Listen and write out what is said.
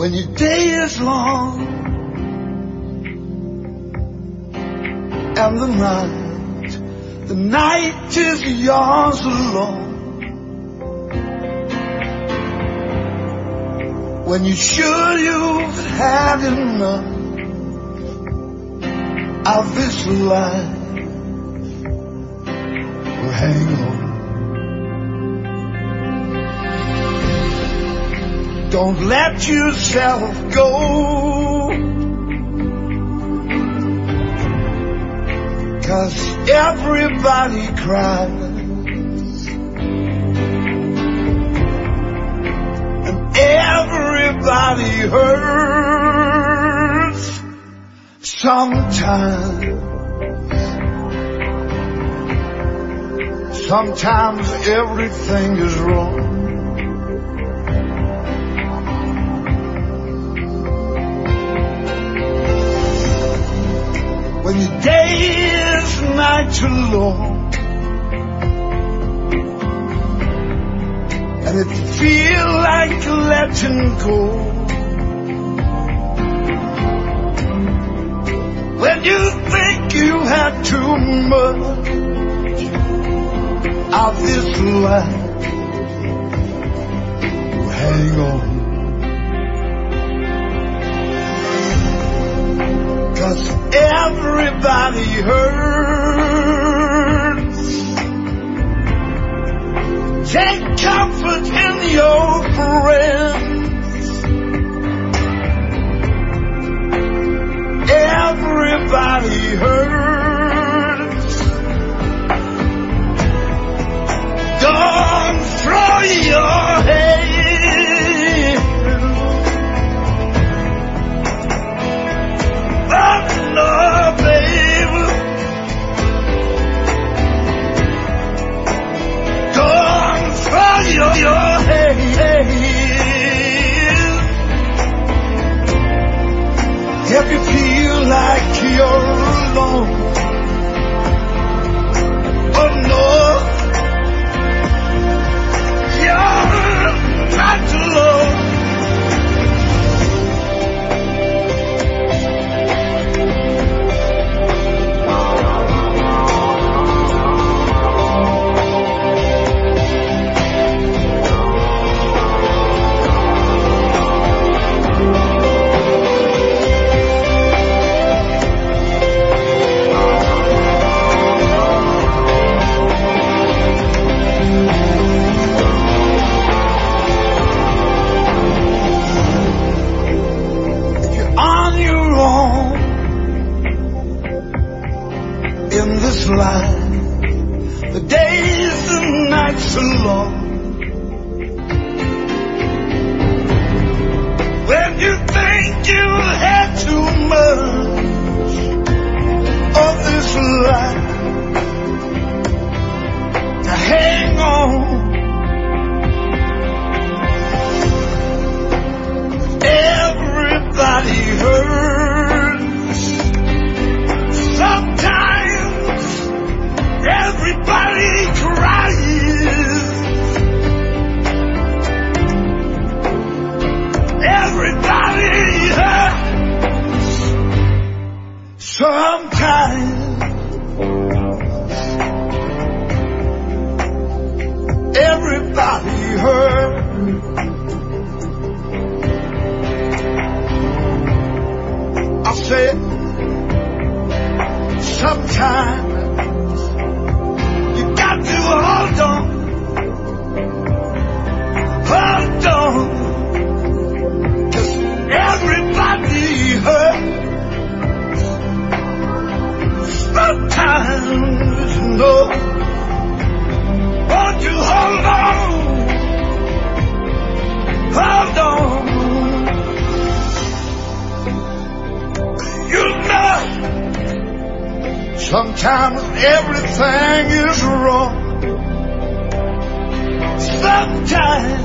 when your day is long and the night is yours alone. When you're sure you've had enough of this life, well, hang on. Don't let yourself go, 'cause everybody cries and everybody hurts sometimes. Sometimes everything is wrong. When your day is night too long, and if you feel like letting go, when you think you had too much of this life, hang on. 'Cause everybody hurts. Take comfort in your friends. Everybody hurts. Don't throw your head. No, baby, don't throw your head. If you feel like you're alone, oh no, you're not alone. In this life, the days and nights are long. When you think you had too much of this life, to hang on. Everybody hurts. Sometimes everybody cries. Everybody hurts. Sometimes everybody hurts. I said sometimes you got to hold on, hold on, 'cause everybody hurts. Sometimes, you know, won't you hold on, hold on. You know, sometimes everything is wrong. Sometimes